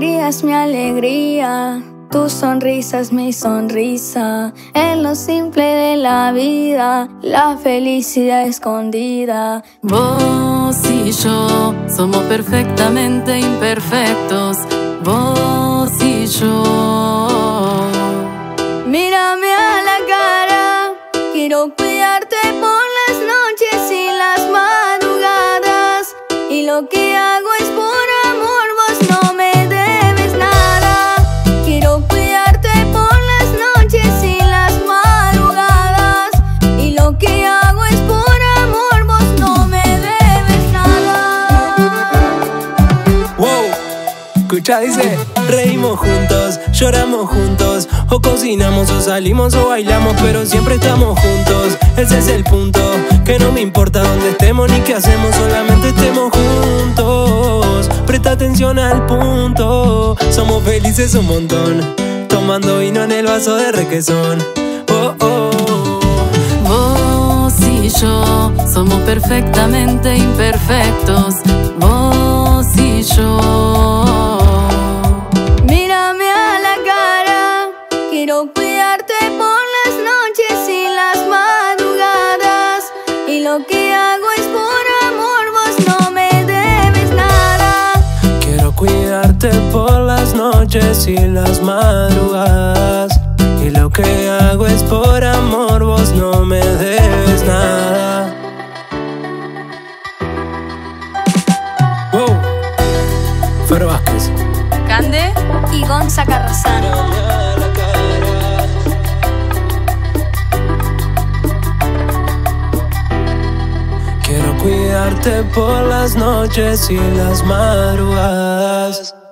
alegría es mi alegría, tu sonrisa es mi sonrisa. En lo simple de la vida, la felicidad escondida. Vos y yo somos perfectamente imperfectos. Vos y yo. Mírame a la cara, quiero cuidarte por las noches y las madrugadas. Y lo que hago es por amor, vos no me debes nada. Quiero cuidarte por las noches y las madrugadas. Y lo que hago es por amor, vos no me debes nada. Wow, escucha, dice: reímos juntos, lloramos juntos, o cocinamos, o salimos, o bailamos, pero siempre estamos juntos. Ese es el punto, que no me importa dónde estemos ni qué hacemos, solamente estemos juntos. Presta atención al punto, somos felices un montón, tomando vino en el vaso de requesón. Oh, oh. Vos y yo somos perfectamente imperfectos. Vos y yo. Mírame a la cara, quiero cuidarte por las noches y las madrugadas. Y lo que hago es por amor, vos no me debes nada. Quiero cuidarte por las noches y las madrugadas. Y lo que hago es por amor, vos no me debes nada. Wow, Fer Vázquez, Cande y Gonza Carrasano. Quiero cuidarte por las noches y las madrugadas.